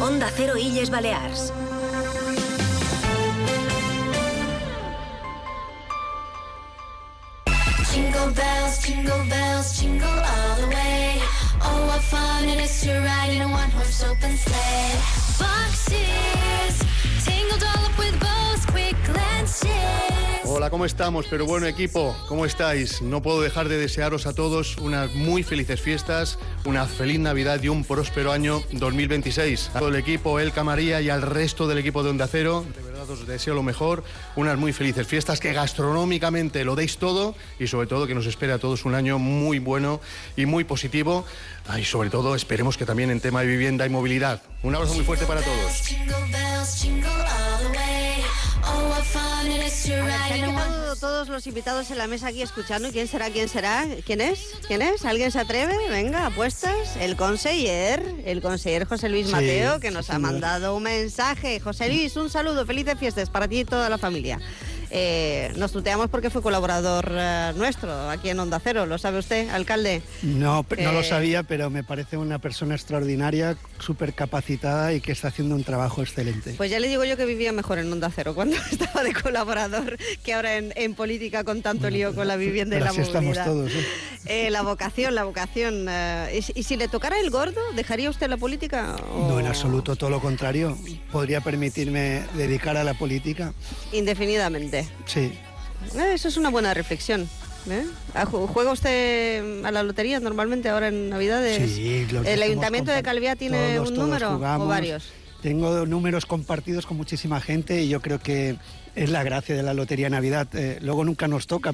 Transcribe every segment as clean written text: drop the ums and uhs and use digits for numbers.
Onda Cero Illes Balears. Jingle bells, jingle all the way. Oh, what fun it is to ride in a one-horse open sleigh. Boxes, tangled all up with bows, quick glances. Hola, ¿cómo estamos? Pero bueno, equipo, ¿cómo estáis? No puedo dejar de desearos a todos unas muy felices fiestas, una feliz Navidad y un próspero año 2026. A todo el equipo, Elka, María y al resto del equipo de Onda Cero, de verdad os deseo lo mejor, unas muy felices fiestas, que gastronómicamente lo deis todo y sobre todo que nos espere a todos un año muy bueno y muy positivo. Y sobre todo esperemos que también en tema de vivienda y movilidad. Un abrazo muy fuerte para todos. Se han quedado todos los invitados en la mesa aquí escuchando. ¿Quién será? ¿Quién será? ¿Quién es? ¿Quién es? ¿Alguien se atreve? Venga, apuestas. El conseller José Luis Mateo, que nos ha mandado un mensaje. José Luis, un saludo, felices fiestas para ti y toda la familia. Nos tuteamos porque fue colaborador nuestro aquí en Onda Cero, ¿lo sabe usted, alcalde? No, no lo sabía, pero me parece una persona extraordinaria, súper capacitada y que está haciendo un trabajo excelente. Pues ya le digo yo que vivía mejor en Onda Cero cuando estaba de colaborador que ahora en política con tanto lío con la vivienda y la movilidad. Estamos todos, la vocación. ¿Y si le tocara el gordo, dejaría usted la política? ¿O? No, en absoluto, todo lo contrario. Podría permitirme dedicar a la política. Indefinidamente. Sí. Eso es una buena reflexión. ¿Juega usted a la lotería normalmente ahora en Navidades? Sí. ¿El Ayuntamiento de Calviá tiene un número o varios? Tengo números compartidos con muchísima gente y yo creo que es la gracia de la Lotería Navidad. Luego nunca nos toca,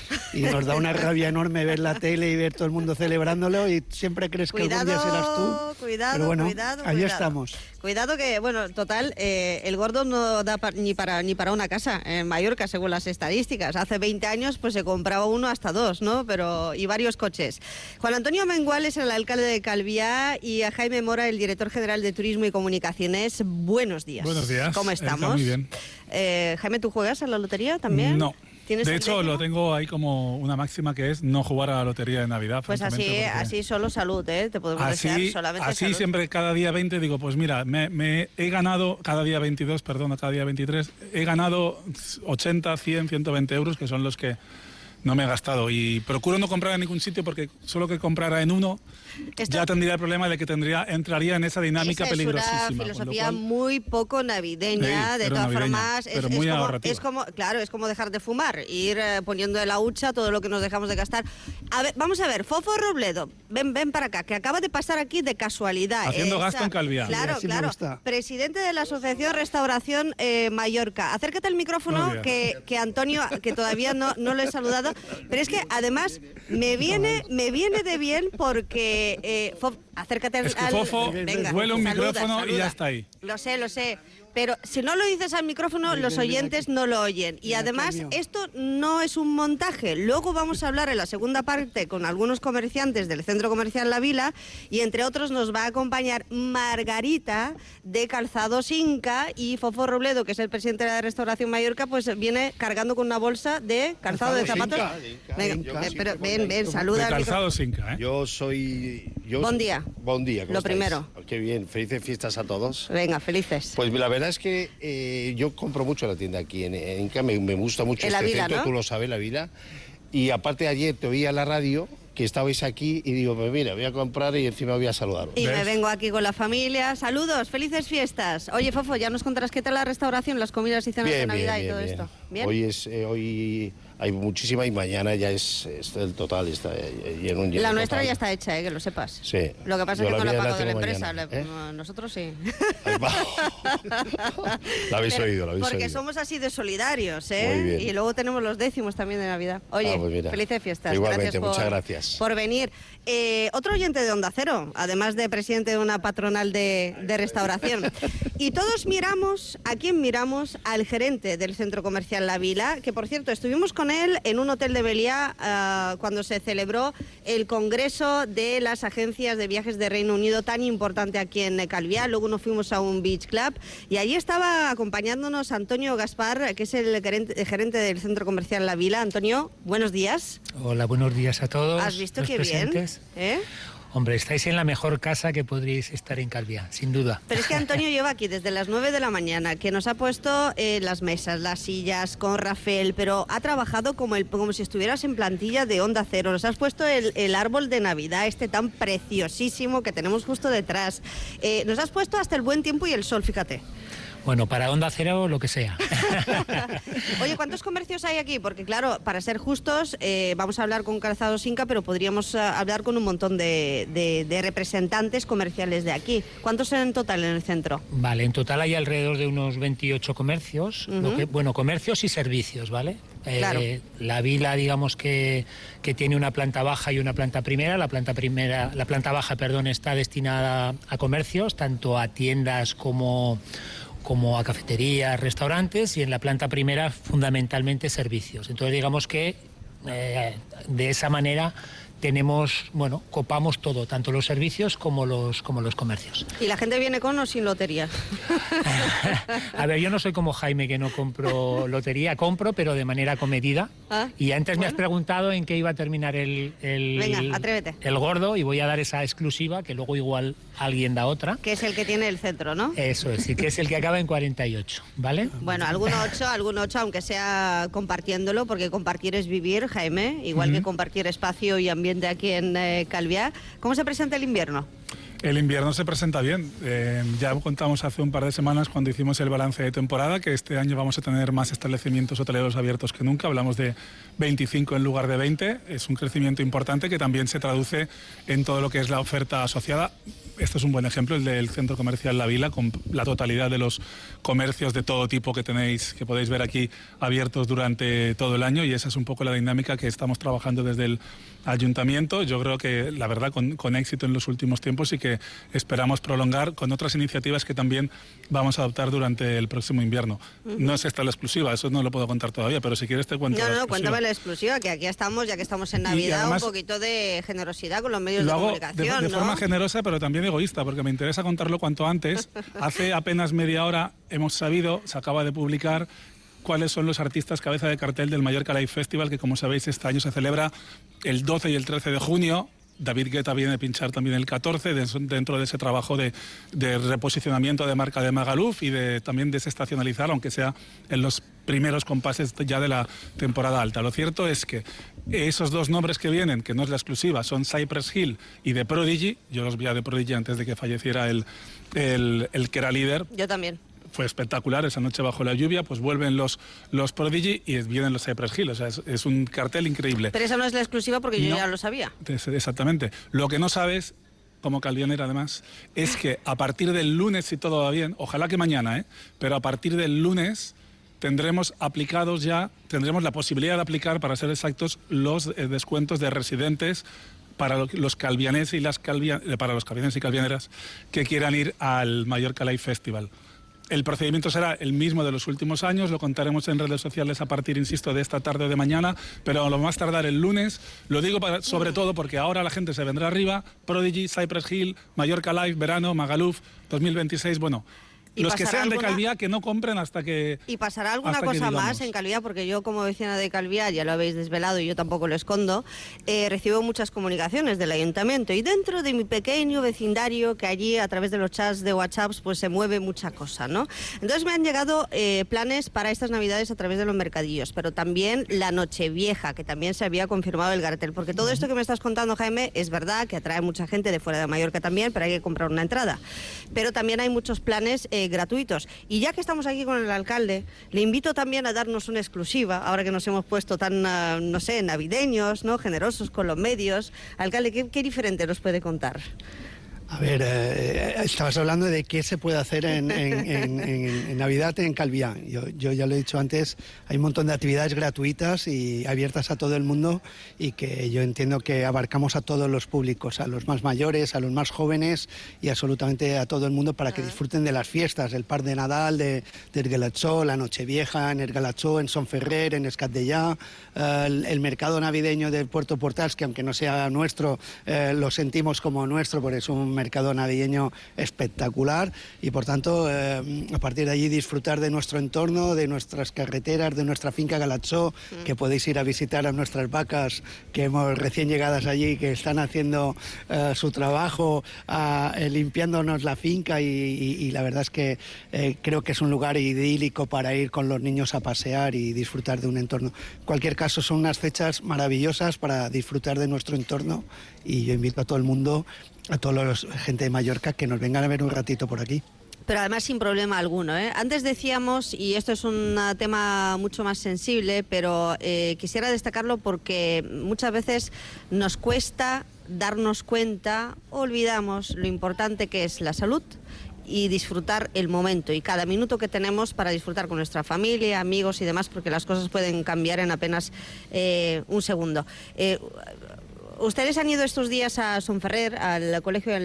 y nos da una rabia enorme ver la tele y ver todo el mundo celebrándolo y siempre crees que algún día serás tú. Cuidado, pero bueno, cuidado. Ahí estamos. Cuidado que, bueno, total, el gordo no da ni para una casa en Mallorca, según las estadísticas. Hace 20 años pues se compraba uno hasta dos, ¿no? Y varios coches. Juan Antonio Mengual es el alcalde de Calviá y a Jaime Mora, el director general de Turismo y Comunicaciones. Buenos días. Buenos días. ¿Cómo estamos? Muy bien. Jaime, ¿tú juegas a la lotería también? No. De hecho, lo tengo ahí como una máxima, que es no jugar a la lotería de Navidad. Pues así solo salud, te podemos desear solamente así salud. Siempre cada día 20 digo, pues mira, me he ganado, cada día 22, cada día 23, he ganado 80, 100, 120 euros, que son los que no me he gastado. Y procuro no comprar en ningún sitio porque solo que comprara en uno ya tendría el problema de que entraría en esa dinámica peligrosísima. Es una filosofía muy poco navideña, sí, de todas formas. Pero muy ahorrativa. Es como dejar de fumar, ir poniendo de la hucha todo lo que nos dejamos de gastar. A ver, vamos a ver, Fofo Robledo, ven para acá, que acaba de pasar aquí de casualidad. Haciendo gasto en Calviá. Claro, presidente de la Asociación Restauración Mallorca. Acércate al micrófono, que Antonio, que todavía no lo he saludado, pero es que además me viene de bien porque acércate es que Fofo vuela un micrófono y ya está ahí. Lo sé, pero si no lo dices al micrófono, los oyentes no lo oyen. Y además, esto no es un montaje. Luego vamos a hablar en la segunda parte con algunos comerciantes del Centro Comercial La Vila y entre otros nos va a acompañar Margarita de Calzados Inca y Fofo Robledo, que es el presidente de la Restauración Mallorca, pues viene cargando con una bolsa de calzado de zapatos. Venga, pero ven, saluda. De Calzados Inca, Yo soy... Buen día. Buen día. Lo primero. Qué bien, felices fiestas a todos. Venga, felices. Pues la verdad es que yo compro mucho la tienda aquí en Inca, me gusta mucho en este Vila, centro, ¿no? Tú lo sabes, La Vila. Y aparte ayer te oía la radio que estabais aquí y digo, pues mira, voy a comprar y encima voy a saludaros. Y me vengo aquí con la familia. Saludos, felices fiestas. Oye, Fofo, ya nos contarás qué tal la restauración, las comidas y cenas de Navidad y todo esto. ¿Bien? Hoy hay muchísima y mañana ya es el total, está lleno. La nuestra total. ya está hecha, que lo sepas. Sí. Lo que pasa es que no la pago de la empresa. Mañana, Nosotros sí. La habéis oído. Porque somos así de solidarios, Muy bien. Y luego tenemos los décimos también de Navidad. Oye, pues felices fiestas. Igualmente, muchas gracias. Por venir. Otro oyente de Onda Cero, además de presidente de una patronal de restauración. Y todos miramos, ¿a quién miramos? Al gerente del Centro Comercial La Vila, que por cierto estuvimos con él en un hotel de Meliá cuando se celebró el Congreso de las Agencias de Viajes de Reino Unido, tan importante aquí en Calviá. Luego nos fuimos a un beach club y allí estaba acompañándonos Antonio Gaspar, que es el gerente del Centro Comercial La Vila. Antonio, buenos días. Hola, buenos días a todos. ¿Has visto los qué presentes. bien? Hombre, estáis en la mejor casa que podríais estar en Calviá, sin duda. Pero es que Antonio lleva aquí desde las 9 de la mañana, que nos ha puesto las mesas, las sillas con Rafael, pero ha trabajado como si estuvieras en plantilla de Onda Cero. Nos has puesto el árbol de Navidad, tan preciosísimo que tenemos justo detrás. Nos has puesto hasta el buen tiempo y el sol, fíjate. Bueno, para Onda Cero, lo que sea. Oye, ¿cuántos comercios hay aquí? Porque claro, para ser justos, vamos a hablar con Calzados Inca, pero podríamos hablar con un montón de representantes comerciales de aquí. ¿Cuántos en total en el centro? Vale, en total hay alrededor de unos 28 comercios, comercios y servicios, ¿vale? Claro. La vila, digamos que tiene una planta baja y una planta primera. La planta baja, está destinada a comercios, tanto a tiendas como a cafeterías, restaurantes, y en la planta primera fundamentalmente servicios. Entonces digamos que de esa manera copamos todo, tanto los servicios como los comercios. ¿Y la gente viene con o sin lotería? A ver, yo no soy como Jaime, que no compro lotería, compro, pero de manera comedida. Y antes me has preguntado en qué iba a terminar Venga, atrévete. El gordo, y voy a dar esa exclusiva, que luego igual alguien da otra. Que es el que tiene el centro, ¿no? Eso es, y que es el que acaba en 48, ¿vale? Bueno, algún 8, aunque sea compartiéndolo, porque compartir es vivir, Jaime, igual que compartir espacio y ambiente aquí en Calviá. ¿Cómo se presenta el invierno? El invierno se presenta bien. Ya contamos hace un par de semanas cuando hicimos el balance de temporada que este año vamos a tener más establecimientos hoteleros abiertos que nunca. Hablamos de 25 en lugar de 20. Es un crecimiento importante que también se traduce en todo lo que es la oferta asociada. Este es un buen ejemplo, el del Centro Comercial La Vila, con la totalidad de los comercios de todo tipo que podéis ver aquí abiertos durante todo el año, y esa es un poco la dinámica que estamos trabajando desde el Ayuntamiento. Yo creo que, la verdad, con éxito en los últimos tiempos, y que esperamos prolongar con otras iniciativas que también vamos a adoptar durante el próximo invierno. No es esta la exclusiva, eso no lo puedo contar todavía, pero si quieres te cuento. No, cuéntame la exclusiva, que aquí estamos, ya que estamos en Navidad, además, un poquito de generosidad con los medios de comunicación. Lo hago de forma generosa, pero también egoísta, porque me interesa contarlo cuanto antes. Hace apenas media hora se acaba de publicar cuáles son los artistas cabeza de cartel del Mallorca Live Festival, que como sabéis este año se celebra el 12 y el 13 de junio. David Guetta viene a pinchar también el 14, dentro de ese trabajo de reposicionamiento de marca de Magaluf y de también desestacionalizar, aunque sea en los primeros compases ya de la temporada alta. Lo cierto es que esos dos nombres que vienen, que no es la exclusiva, son Cypress Hill y The Prodigy. Yo los vi a The Prodigy antes de que falleciera el que era líder. Yo también. Fue espectacular, esa noche bajo la lluvia, pues vuelven los Prodigy y vienen los Cypress Hill, o sea, es un cartel increíble. Pero esa no es la exclusiva porque yo ya lo sabía. Exactamente. Lo que no sabes, como calvianera además, es que a partir del lunes, si todo va bien, ojalá que mañana, pero a partir del lunes tendremos la posibilidad de aplicar, para ser exactos, los descuentos de residentes para los calvianeses para los calvianeses y calvianeras que quieran ir al Mallorca Live Festival. El procedimiento será el mismo de los últimos años, lo contaremos en redes sociales a partir, insisto, de esta tarde o de mañana, pero a lo más tardar el lunes. Lo digo sobre todo porque ahora la gente se vendrá arriba. Prodigy, Cypress Hill, Mallorca Live, verano, Magaluf, 2026, bueno. Los que sean de Calviá, que no compren hasta que... ¿Y pasará alguna cosa más en Calviá? Porque yo, como vecina de Calviá, ya lo habéis desvelado y yo tampoco lo escondo, recibo muchas comunicaciones del ayuntamiento, y dentro de mi pequeño vecindario, que allí a través de los chats de WhatsApp pues se mueve mucha cosa, ¿no? Entonces me han llegado planes para estas Navidades a través de los mercadillos, pero también la Nochevieja, que también se había confirmado el cartel, porque todo esto que me estás contando, Jaime, es verdad que atrae mucha gente de fuera de Mallorca también, pero hay que comprar una entrada. Pero también hay muchos planes gratuitos. Y ya que estamos aquí con el alcalde, le invito también a darnos una exclusiva, ahora que nos hemos puesto tan, navideños, ¿no? Generosos con los medios. Alcalde, ¿qué diferente nos puede contar? A ver, estabas hablando de qué se puede hacer en Navidad en Calviá. Yo ya lo he dicho antes, hay un montón de actividades gratuitas y abiertas a todo el mundo, y que yo entiendo que abarcamos a todos los públicos, a los más mayores, a los más jóvenes y absolutamente a todo el mundo, para que disfruten de las fiestas, el Parc de Nadal, del Galatzó, la Nochevieja en el Galatzó, en Son Ferrer, en Escatdellà, el mercado navideño del Puerto Portals, que aunque no sea nuestro, lo sentimos como nuestro, porque es un mercado navideño espectacular y por tanto a partir de allí disfrutar de nuestro entorno, de nuestras carreteras, de nuestra finca Galatzó, que podéis ir a visitar a nuestras vacas que hemos recién llegadas allí, que están haciendo su trabajo, limpiándonos la finca y la verdad es que creo que es un lugar idílico para ir con los niños a pasear y disfrutar de un entorno. En cualquier caso, son unas fechas maravillosas para disfrutar de nuestro entorno y yo invito a todo el mundo, a toda la gente de Mallorca, que nos vengan a ver un ratito por aquí. Pero además sin problema alguno, ¿eh? Antes decíamos, y esto es un tema mucho más sensible, pero quisiera destacarlo porque muchas veces nos cuesta darnos cuenta, olvidamos lo importante que es la salud y disfrutar el momento y cada minuto que tenemos para disfrutar con nuestra familia, amigos y demás, porque las cosas pueden cambiar en apenas un segundo. Ustedes han ido estos días a Sonferrer, al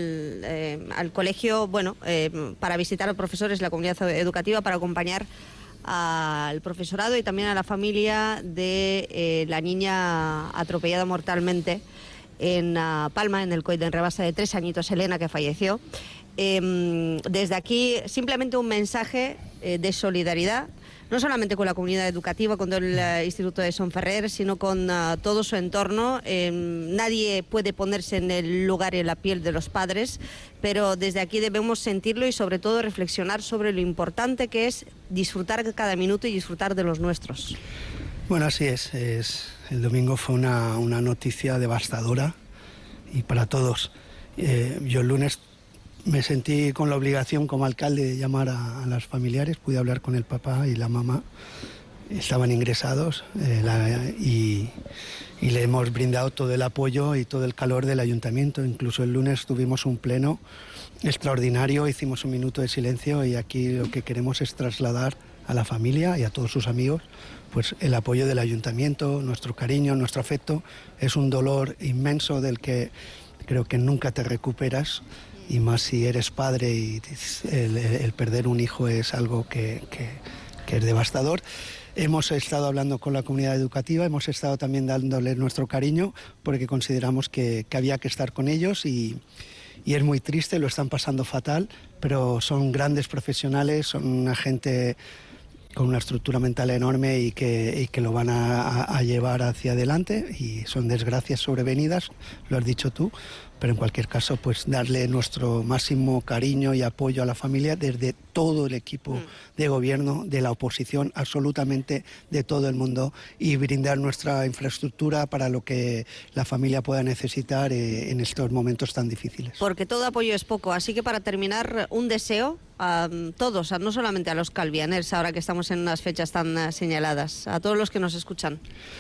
colegio, para visitar a los profesores, la comunidad educativa, para acompañar al profesorado y también a la familia de la niña atropellada mortalmente en Palma, en el COI de Enrebasa, de 3 añitos, Elena, que falleció. Desde aquí simplemente un mensaje de solidaridad, no solamente con la comunidad educativa, con todo el Instituto de Sonferrer, sino con todo su entorno. Nadie puede ponerse en el lugar y en la piel de los padres, pero desde aquí debemos sentirlo y sobre todo reflexionar sobre lo importante que es disfrutar cada minuto y disfrutar de los nuestros. Bueno, así es. El domingo fue una noticia devastadora y para todos. Yo el lunes me sentí con la obligación como alcalde de llamar a los familiares, pude hablar con el papá y la mamá, estaban ingresados y le hemos brindado todo el apoyo y todo el calor del ayuntamiento. Incluso el lunes tuvimos un pleno extraordinario, hicimos un minuto de silencio y aquí lo que queremos es trasladar a la familia y a todos sus amigos pues el apoyo del ayuntamiento, nuestro cariño, nuestro afecto. Es un dolor inmenso del que creo que nunca te recuperas. Y más si eres padre y el perder un hijo es algo que es devastador. Hemos estado hablando con la comunidad educativa, hemos estado también dándole nuestro cariño porque consideramos que había que estar con ellos y es muy triste, lo están pasando fatal, pero son grandes profesionales, son una gente con una estructura mental enorme y que lo van a llevar hacia adelante y son desgracias sobrevenidas, lo has dicho tú, pero en cualquier caso pues darle nuestro máximo cariño y apoyo a la familia desde todo el equipo de gobierno, de la oposición, absolutamente de todo el mundo y brindar nuestra infraestructura para lo que la familia pueda necesitar en estos momentos tan difíciles. Porque todo apoyo es poco, así que para terminar un deseo a todos, no solamente a los calvianers, ahora que estamos en unas fechas tan señaladas, a todos los que nos escuchan.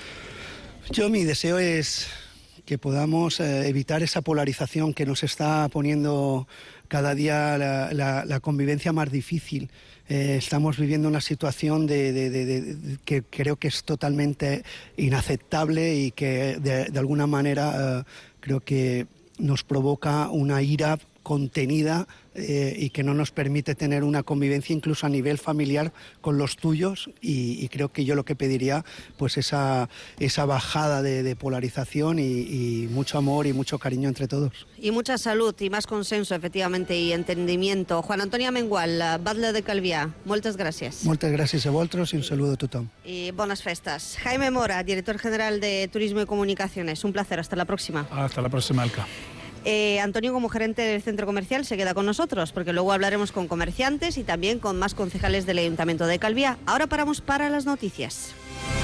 Mi deseo es que podamos evitar esa polarización que nos está poniendo cada día la convivencia más difícil. Estamos viviendo una situación que creo que es totalmente inaceptable y que de alguna manera creo que nos provoca una ira contenida y que no nos permite tener una convivencia incluso a nivel familiar con los tuyos y creo que yo lo que pediría pues esa bajada de polarización y mucho amor y mucho cariño entre todos. Y mucha salud y más consenso, efectivamente, y entendimiento. Juan Antonio Amengual, batlle de Calvià, moltes gràcies. Moltes gràcies a vosaltres y un saludo a tothom. Y buenas festas. Jaime Mora, director general de Turismo y Comunicaciones. Un placer, hasta la próxima. Hasta la próxima, Elka. Antonio, como gerente del centro comercial, se queda con nosotros porque luego hablaremos con comerciantes y también con más concejales del Ayuntamiento de Calvià. Ahora paramos para las noticias.